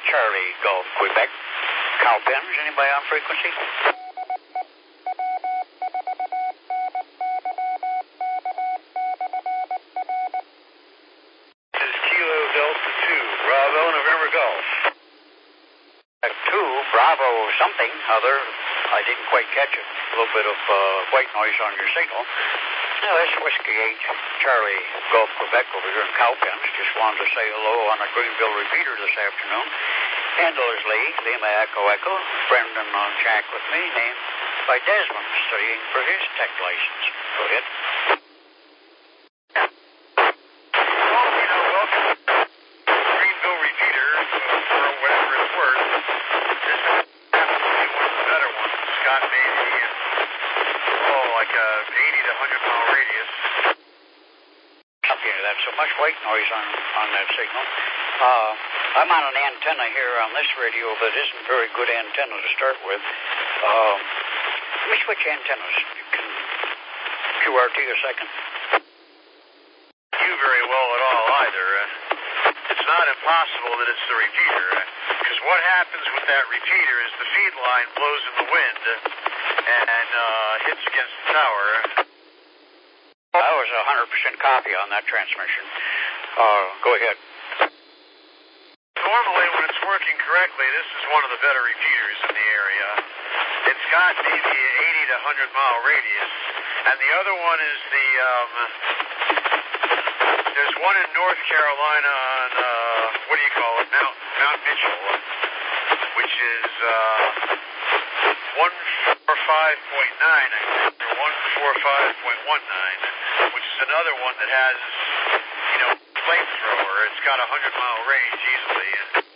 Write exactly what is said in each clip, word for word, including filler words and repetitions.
Charlie Golf, Quebec. Cowpens, anybody on frequency? This is Kilo Delta two, Bravo, November Golf. Uh, two, Bravo something other. I didn't quite catch it. A little bit of uh, white noise on your signal. No, that's Whiskey eight, Charlie Golf, Quebec over here in Cowpens. Just wanted to say hello on a Greenville repeater this afternoon. Handle is Lee, Lima Echo Echo. Brendan on track with me, named by Desmond, studying for his tech license. Go ahead. Well, you know, welcome to Greenville repeater for whatever it's worth. This happens to be one of the better ones. Scott Baby and, oh, like a eighty to one hundred mile radius. Copy of that. So much white noise on, on that signal. Uh, I'm on an antenna here on this radio that isn't very good antenna to start with. Uh, let me switch antennas. You can Q R T a second. Do very well at all either. Uh, it's not impossible that it's the repeater, because uh, what happens with that repeater is the feed line blows in the wind uh, and uh, hits against the tower. That was a one hundred percent copy on that transmission. Uh, go ahead. Normally, when it's working correctly, this is one of the better repeaters in the area. It's got the, the eighty to one hundred mile radius, and the other one is the, um, there's one in North Carolina on, uh, what do you call it, Mount, Mount Mitchell, which is, uh, one forty-five point nine, I think, or one forty-five point one nine, which is another one that has, you know, flamethrower. It's got a one hundred mile range easily.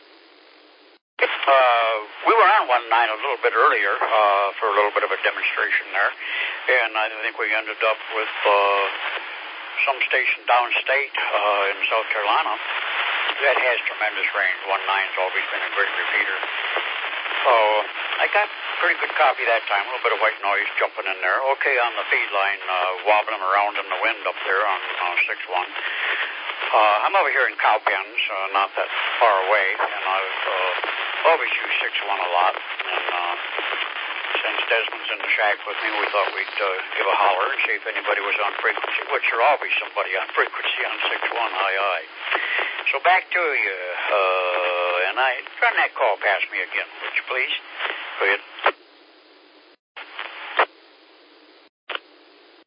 Uh, we were on one nine a little bit earlier uh, for a little bit of a demonstration there, and I think we ended up with uh, some station downstate uh, in South Carolina that has tremendous range. one nine's always been a great repeater. So I got pretty good copy that time, a little bit of white noise jumping in there. Okay on the feed line, uh, wobbling around in the wind up there on uh, six one. Uh, I'm over here in Cowpens, uh, not that far away, and I've uh, always used six one a lot. And uh, since Desmond's in the shack with me, we thought we'd uh, give a holler and see if anybody was on frequency, which there always somebody on frequency on six one, aye, aye. So back to you, uh, and I run that call past me again, would you please? Go ahead.